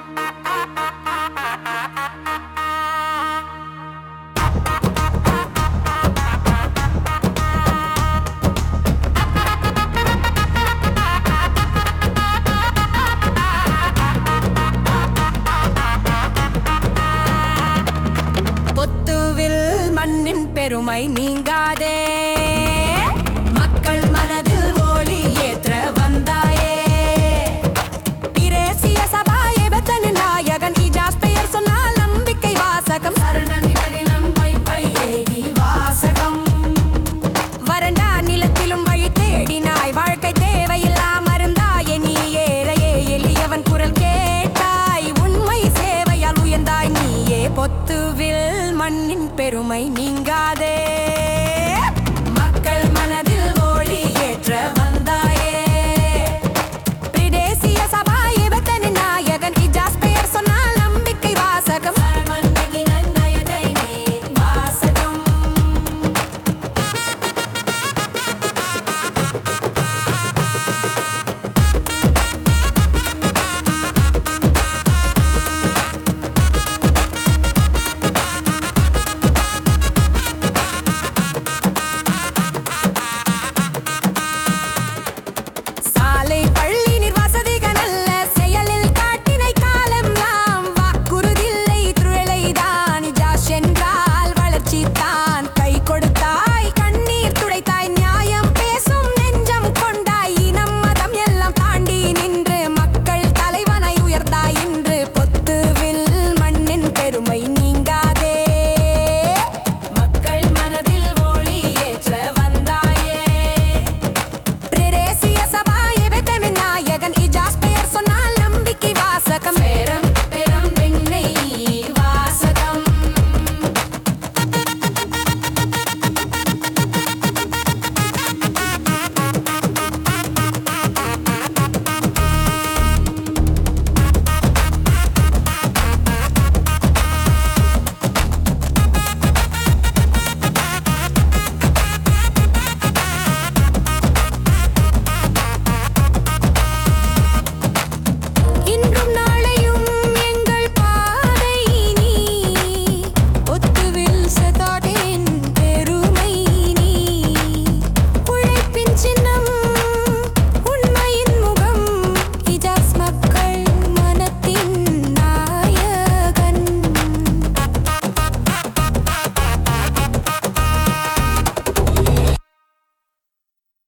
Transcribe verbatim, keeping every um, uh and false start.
பெருமை நீங்காதே மக்கள் மனதில் ஒளி ஏற்ற வந்தாயே பிரேசிய சபாயை பெற்ற நாயகன் இஜாஸ் பெயர் சொன்னால் நம்பிக்கை வாசகம் சரணம் பை பை ஏகி வாசகம் வறண்டா நிலத்திலும் வழி தேடினாய் வாழ்க்கை தேவையில்லா மருந்தாயே நீ ஏழையே எளியவன் குரல் கேட்டாய் உண்மை சேவையால் உயர்ந்தாய் நீயே பொத்துவில் மண்ணின் பெருமை நீங்காதே